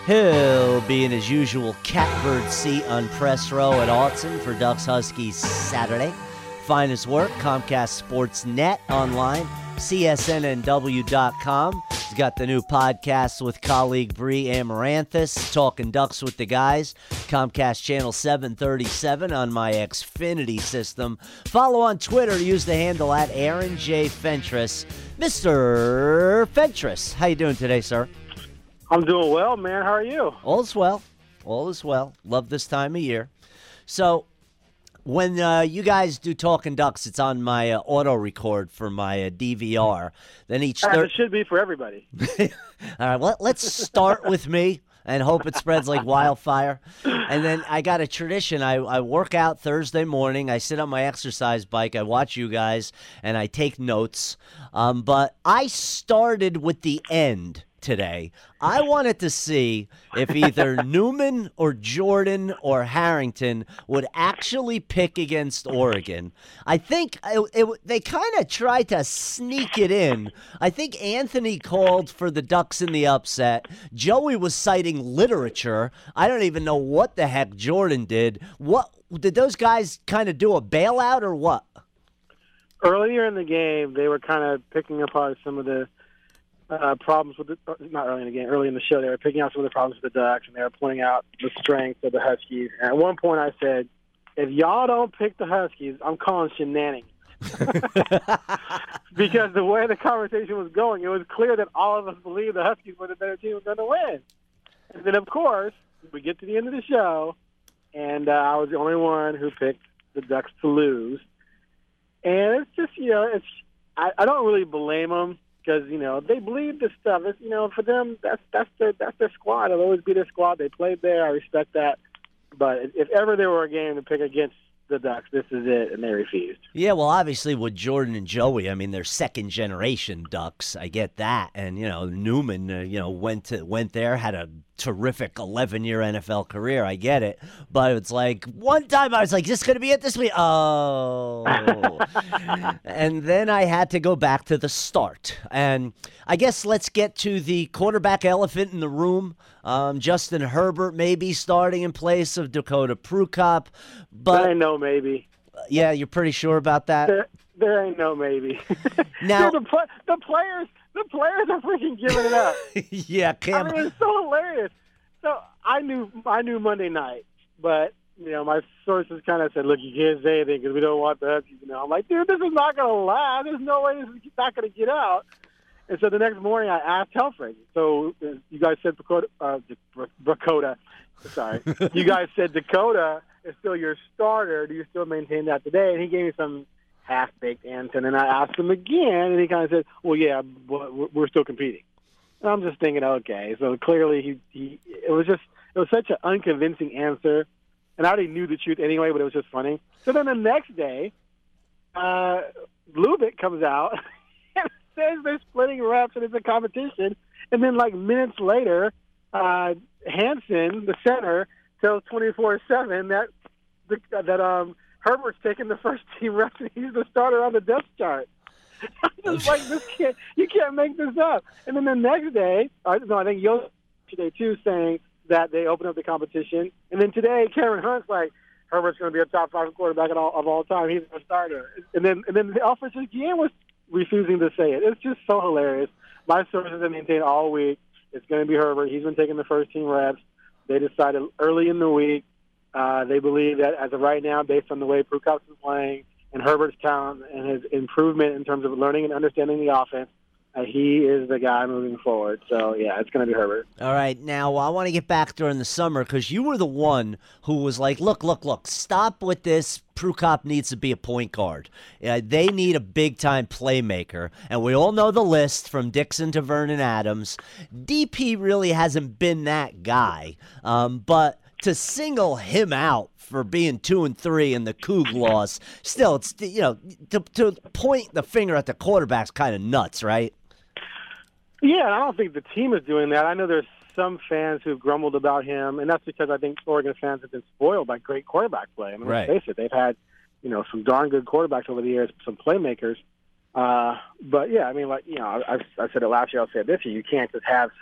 He'll be in his usual catbird seat on press row at Autzen for Ducks Huskies Saturday. Find his work, Comcast Sports Net online, csnnw.com. He's got the new podcast with colleague Bree Amaranthus, Talking Ducks with the Guys, Comcast Channel 737 on my Xfinity system. Follow on Twitter, use the handle at Aaron J. Fentress. Mr. Fentress, how you doing today, sir? I'm doing well, man. How are you? All is well. All is well. Love this time of year. So, when you guys do Talking Ducks, it's on my auto record for my DVR. Then each it should be for everybody. All right, well, let's start with me and hope it spreads like wildfire. And then I got a tradition. I work out Thursday morning. I sit on my exercise bike. I watch you guys, and I take notes. But I started with the end today. I wanted to see if either Newman or Jordan or Harrington would actually pick against Oregon. I think they kind of tried to sneak it in. I think Anthony called for the Ducks in the upset. Joey was citing literature. I don't even know what the heck Jordan did. What did those guys kind of do, a bailout or what? Earlier in the game, they were kind of picking apart some of the problems with not early in the game, early in the show, they were picking out some of the problems with the Ducks, and they were pointing out the strengths of the Huskies. And at one point I said, if y'all don't pick the Huskies, I'm calling shenanigans. Because the way the conversation was going, it was clear that all of us believed the Huskies were the better team and going to win. And then, of course, we get to the end of the show, and I was the only one who picked the Ducks to lose. And it's just, I don't really blame them. Because, they believe this stuff. It's, for them, that's their squad. It'll always be their squad. They played there. I respect that. But if ever there were a game to pick against the Ducks, this is it, and they refused. Yeah, well, obviously with Jordan and Joey, I mean, they're second-generation Ducks. I get that. And, Newman, went there, had a terrific 11-year NFL career. I get it. But it's like, one time I was like, is this going to be it this week? Oh. And then I had to go back to the start. And I guess let's get to the quarterback elephant in the room. Justin Herbert may be starting in place of Dakota Prukop. But there ain't no maybe. Yeah, you're pretty sure about that? There ain't no maybe. Now, Dude, the players are freaking giving it up. Yeah, Cam. I mean, it's so hilarious. So I knew Monday night, but my sources kind of said, "Look, you can't say anything because we don't want the Huskies." I'm like, dude, this is not going to last. There's no way this is not going to get out. And so the next morning, I asked Helfrich. So you guys said Dakota. Sorry, you guys said Dakota is still your starter. Do you still maintain that today? And he gave me some half-baked answer. And then I asked him again, and he kind of said, well, yeah, we're still competing. And I'm just thinking, okay. So clearly it was such an unconvincing answer. And I already knew the truth anyway, but it was just funny. So then the next day, Lubick comes out and says they're splitting reps and it's a competition. And then like minutes later, Hansen, the center, tells 24/7 that Herbert's taking the first team reps and he's the starter on the depth chart. I'm just like, you can't make this up. And then the next day, I think today too, saying that they open up the competition. And then today, Cameron Hunt's like, Herbert's going to be a top 5 quarterback of all time. He's a starter. And then the offensive GM was refusing to say it. It's just so hilarious. My sources have maintained all week it's going to be Herbert. He's been taking the first team reps. They decided early in the week. They believe that as of right now, based on the way Prukop's been playing and Herbert's talent and his improvement in terms of learning and understanding the offense, he is the guy moving forward. So, yeah, it's going to be Herbert. All right. Now, I want to get back during the summer because you were the one who was like, look, stop with this. Prukop needs to be a point guard. They need a big-time playmaker. And we all know the list from Dixon to Vernon Adams. DP really hasn't been that guy. But to single him out for being 2-3 in the Coug loss, still, it's to point the finger at the quarterback's kind of nuts, right? Yeah, I don't think the team is doing that. I know there's some fans who've grumbled about him, and that's because I think Oregon fans have been spoiled by great quarterback play. I mean, right. Let's face it, they've had some darn good quarterbacks over the years, some playmakers. But yeah, I mean, I've said it last year, I'll say it this year. You can't just have some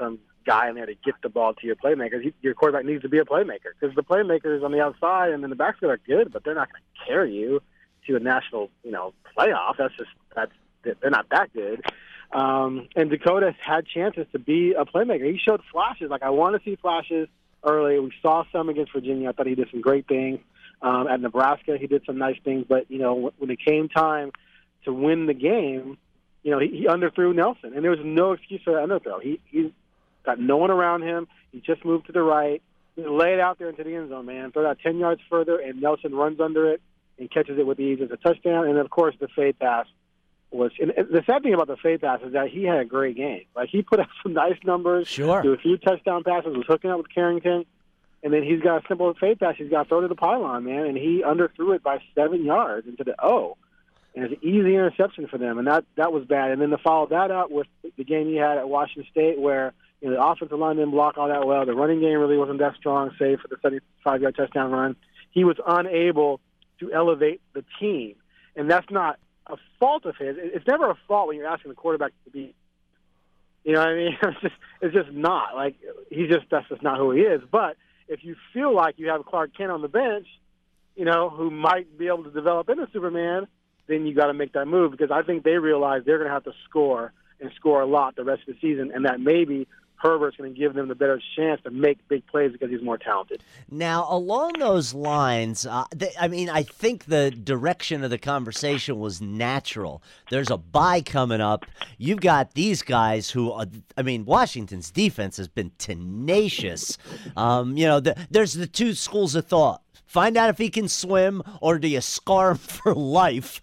guy in there to get the ball to your playmakers. Your quarterback needs to be a playmaker because the playmakers on the outside and in the backfield are good, but they're not going to carry you to a national, playoff. They're not that good. And Dakota had chances to be a playmaker. He showed flashes. Like, I want to see flashes early. We saw some against Virginia. I thought he did some great things. At Nebraska, he did some nice things. But, when it came time to win the game, he underthrew Nelson. And there was no excuse for that underthrow. He got no one around him. He just moved to the right. He laid it out there into the end zone, man. Throw that 10 yards further, and Nelson runs under it and catches it with ease as a touchdown. And, of course, the fade pass was – and the sad thing about the fade pass is that he had a great game. Like, he put up some nice numbers. Sure. Threw a few touchdown passes, was hooking up with Carrington. And then he's got a simple fade pass. He's got to throw to the pylon, man. And he underthrew it by 7 yards into the O. And it's an easy interception for them. And that was bad. And then to follow that up with the game he had at Washington State where the offensive line didn't block all that well. The running game really wasn't that strong, save for the 75-yard touchdown run. He was unable to elevate the team. And that's not a fault of his. It's never a fault when you're asking the quarterback to be. You know what I mean? It's just not. Like, that's just not who he is. But if you feel like you have Clark Kent on the bench, who might be able to develop into Superman, then you got to make that move because I think they realize they're going to have to score and score a lot the rest of the season, and that maybe Herbert's going to give them the better chance to make big plays because he's more talented. Now, along those lines, I think the direction of the conversation was natural. There's a bye coming up. You've got these guys who, Washington's defense has been tenacious. There's the two schools of thought. Find out if he can swim, or do you scar him for life?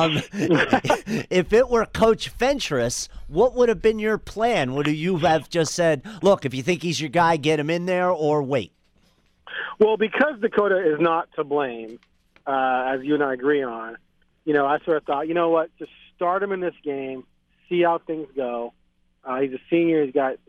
If it were Coach Fentress, what would have been your plan? Would you have just said, look, if you think he's your guy, get him in there, or wait? Well, because Dakota is not to blame, as you and I agree on, I sort of thought, you know what, just start him in this game, see how things go. He's a senior. He's got,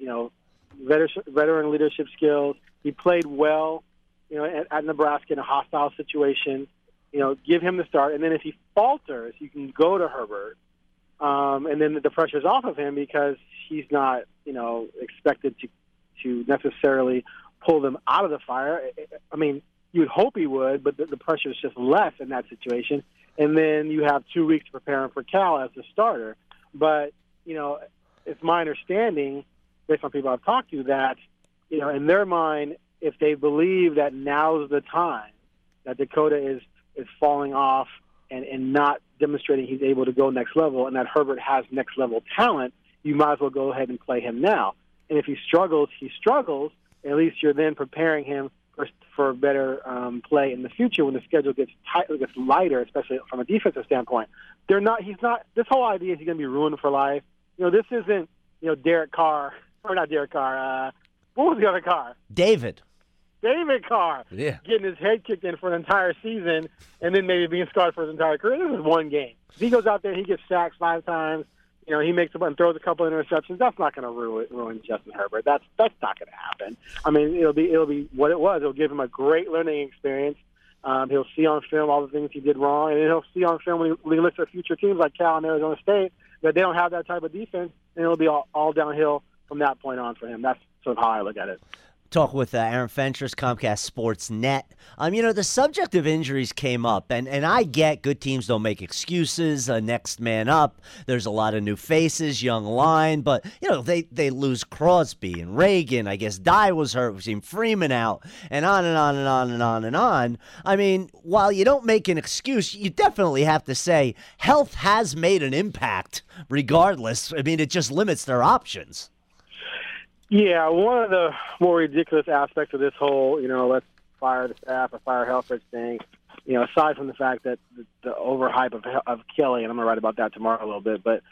veteran leadership skills. He played well. At Nebraska in a hostile situation, give him the start. And then if he falters, you can go to Herbert. And then the pressure's off of him because he's not, expected to necessarily pull them out of the fire. I mean, you'd hope he would, but the pressure is just less in that situation. And then you have 2 weeks to prepare him for Cal as the starter. But, it's my understanding, based on people I've talked to, that, in their mind, if they believe that now's the time that Dakota is falling off and not demonstrating he's able to go next level and that Herbert has next level talent, you might as well go ahead and play him now. And if he struggles, at least you're then preparing him for better play in the future when the schedule gets lighter, especially from a defensive standpoint. This whole idea is he's going to be ruined for life. This isn't, Derek Carr, or not Derek Carr, what was the other Carr? David Carr, getting his head kicked in for an entire season and then maybe being scarred for his entire career. This is one game. If he goes out there, he gets sacked 5 times, he makes and throws a couple of interceptions. That's not going to ruin Justin Herbert. That's not going to happen. I mean, it'll be what it was. It'll give him a great learning experience. He'll see on film all the things he did wrong, and he'll see on film when he looks at future teams like Cal and Arizona State that they don't have that type of defense, and it'll be all downhill from that point on for him. That's sort of how I look at it. Talk with Aaron Fentress, Comcast Sports Net. The subject of injuries came up, and I get good teams don't make excuses. Next man up. There's a lot of new faces, young line, but they lose Crosby and Reagan. I guess Dye was hurt. We've seen Freeman out, and on and on and on and on and on. I mean, while you don't make an excuse, you definitely have to say health has made an impact. Regardless, I mean, it just limits their options. Yeah, one of the more ridiculous aspects of this whole, let's fire the staff or fire Helfrich thing, aside from the fact that the overhype of Kelly, and I'm going to write about that tomorrow a little bit, but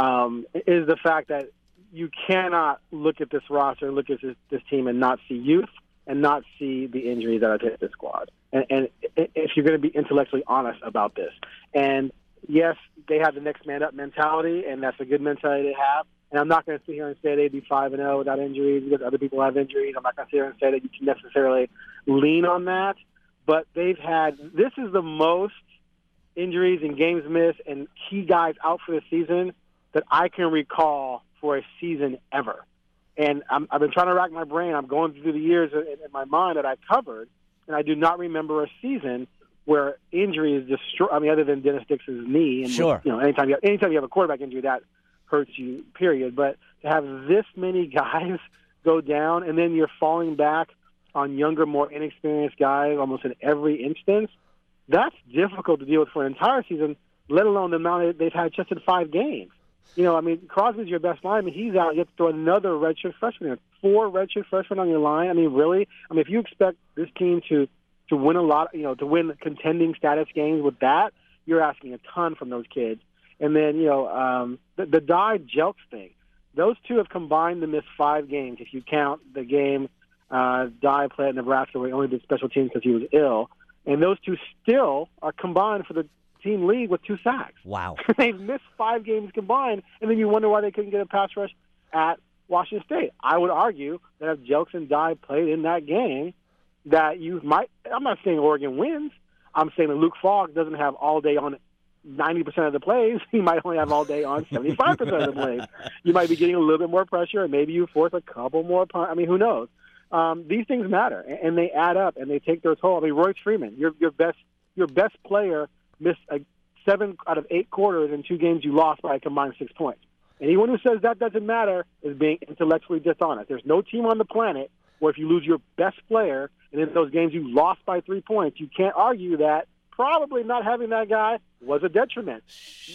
is the fact that you cannot look at this roster, look at this team and not see youth and not see the injuries that have hit this squad. And if you're going to be intellectually honest about this. And, yes, they have the next man up mentality, and that's a good mentality to have. And I'm not going to sit here and say they'd be 5-0 without injuries because other people have injuries. I'm not going to sit here and say that you can necessarily lean on that. But this is the most injuries and games missed and key guys out for the season that I can recall for a season ever. And I've been trying to rack my brain. I'm going through the years in my mind that I covered, and I do not remember a season where injury is destroy. I mean, other than Dennis Dix's knee, and Sure. anytime you have a quarterback injury, that hurts you. Period. But to have this many guys go down, and then you're falling back on younger, more inexperienced guys almost in every instance, that's difficult to deal with for an entire season, let alone the amount they've had just in 5 games. I mean, Crosby's your best lineman. He's out. You have to throw another redshirt freshman in. 4 redshirt freshmen on your line. I mean, really? I mean, if you expect this team to win a lot, to win contending status games with that, you're asking a ton from those kids. And then, the Dye Jelks thing. Those two have combined to miss 5 games if you count the game Dye played at Nebraska where he only did special teams because he was ill. And those two still are combined for the team lead with 2 sacks. Wow. They've missed 5 games combined, and then you wonder why they couldn't get a pass rush at Washington State. I would argue that if Jelks and Dye played in that game, that you might – I'm not saying Oregon wins. I'm saying that Luke Falk doesn't have all day on 90% of the plays. He might only have all day on 75% of the plays. You might be getting a little bit more pressure, and maybe you force a couple more punts. I mean, who knows? These things matter, and they add up, and they take their toll. I mean, Royce Freeman, your best player – missed 7 out of 8 quarters in 2 games you lost by a combined 6 points. Anyone who says that doesn't matter is being intellectually dishonest. There's no team on the planet where if you lose your best player and in those games you lost by 3 points, you can't argue that probably not having that guy was a detriment.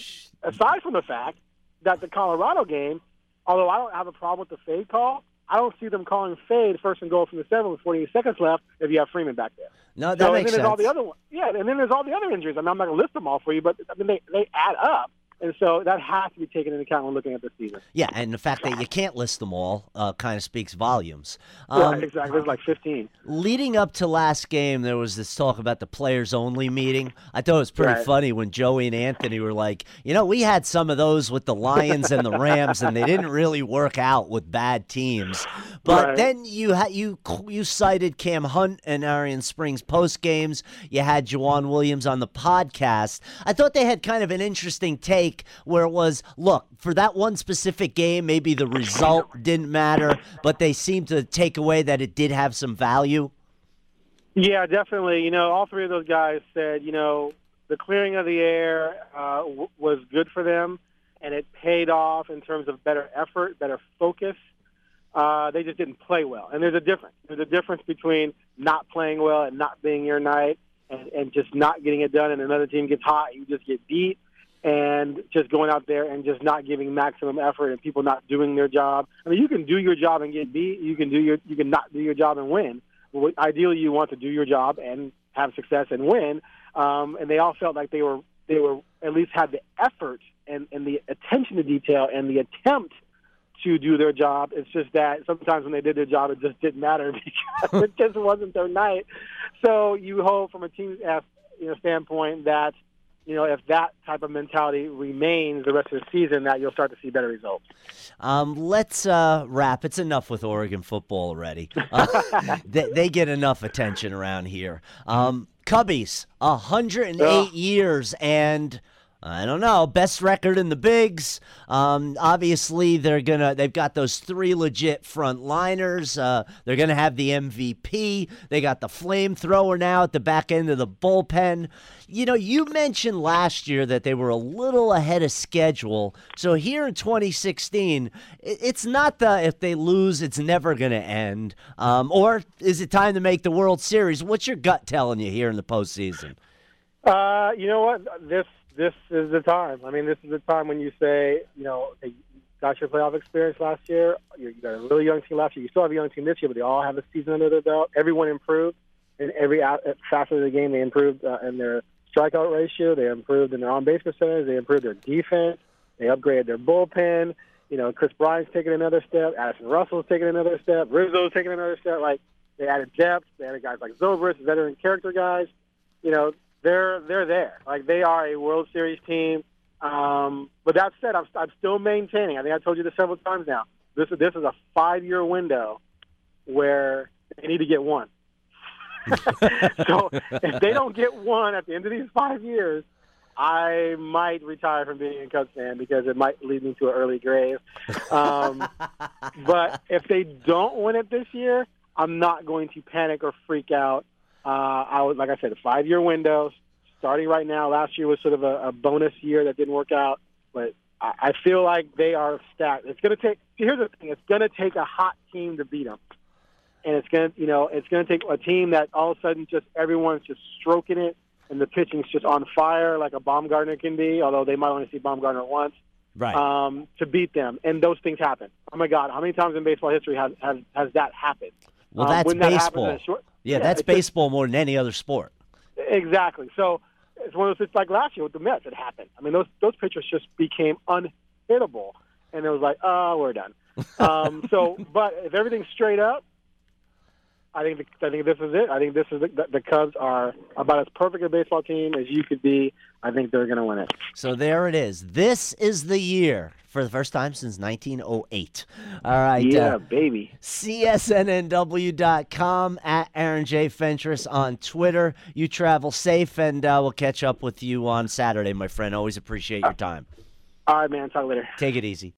Aside from the fact that the Colorado game, although I don't have a problem with the fade call, I don't see them calling fade first and goal from the 7 with 48 seconds left if you have Freeman back there. No, that makes sense. All the other ones. Yeah, and then there's all the other injuries. I mean, I'm not going to list them all for you, but I mean, they add up. And so that has to be taken into account when looking at this season. Yeah, and the fact that you can't list them all kind of speaks volumes. Right, exactly. There's like 15. Leading up to last game, there was this talk about the players-only meeting. I thought it was pretty funny when Joey and Anthony were like, we had some of those with the Lions and the Rams, and they didn't really work out with bad teams. But then you cited Cam Hunt and Arian Springs post-games. You had Juwan Williams on the podcast. I thought they had kind of an interesting take where it was, look, for that one specific game, maybe the result didn't matter, but they seemed to take away that it did have some value. Yeah, definitely. All 3 of those guys said, the clearing of the air was good for them, and it paid off in terms of better effort, better focus. They just didn't play well. And there's a difference. There's a difference between not playing well and not being your night and just not getting it done, and another team gets hot, you just get beat. And just going out there and just not giving maximum effort and people not doing their job. I mean, you can do your job and get beat. You can not do your job and win. Well, ideally, you want to do your job and have success and win. And they all felt like they were at least had the effort and the attention to detail and the attempt to do their job. It's just that sometimes when they did their job, it just didn't matter because it just wasn't their night. So you hope from a team standpoint that, if that type of mentality remains the rest of the season, that you'll start to see better results. Let's wrap. It's enough with Oregon football already. They get enough attention around here. Cubbies, 108 years, and I don't know, best record in the bigs. Obviously, they've got those 3 legit frontliners. They're gonna have the MVP. They got the flamethrower now at the back end of the bullpen. You mentioned last year that they were a little ahead of schedule. So here in 2016, it's not if they lose, it's never gonna end. Or is it time to make the World Series? What's your gut telling you here in the postseason? You know what? This is the time. I mean, this is the time when you say, they got your playoff experience last year. You got a really young team last year. You still have a young team this year, but they all have a season under their belt. Everyone improved in every facet of the game. They improved in their strikeout ratio. They improved in their on-base percentage. They improved their defense. They upgraded their bullpen. Chris Bryant's taking another step. Addison Russell's taking another step. Rizzo's taking another step. Like, they added depth. They added guys like Zobrist, veteran character guys. They're there. Like, they are a World Series team. But that said, I'm still maintaining. I think I told you this several times now. This is a 5-year window where they need to get one. So if they don't get one at the end of these 5 years, I might retire from being a Cubs fan because it might lead me to an early grave. But if they don't win it this year, I'm not going to panic or freak out. Like I said, a 5-year window starting right now. Last year was sort of a bonus year that didn't work out, but I feel like they are stacked. It's going to take. Here's the thing: it's going to take a hot team to beat them, and it's going to take a team that all of a sudden just everyone's just stroking it, and the pitching's just on fire like a Baumgartner can be. Although they might only see Baumgartner once, Right. To beat them, and those things happen. Oh my God, how many times in baseball history has that happened? Well, that's when that baseball. happens, That's baseball more than any other sport. Exactly. So it's one of those. It's like last year with the Mets. It happened. I mean, those pitchers just became unhittable, and it was like, oh, we're done. But if everything's straight up, I think this is it. I think this is the Cubs are about as perfect a baseball team as you could be. I think they're going to win it. So there it is. This is the year for the first time since 1908. All right. Yeah, baby. CSNNW.com, at Aaron J. Fentress on Twitter. You travel safe, and we'll catch up with you on Saturday, my friend. Always appreciate your time. All right, man. Talk later. Take it easy.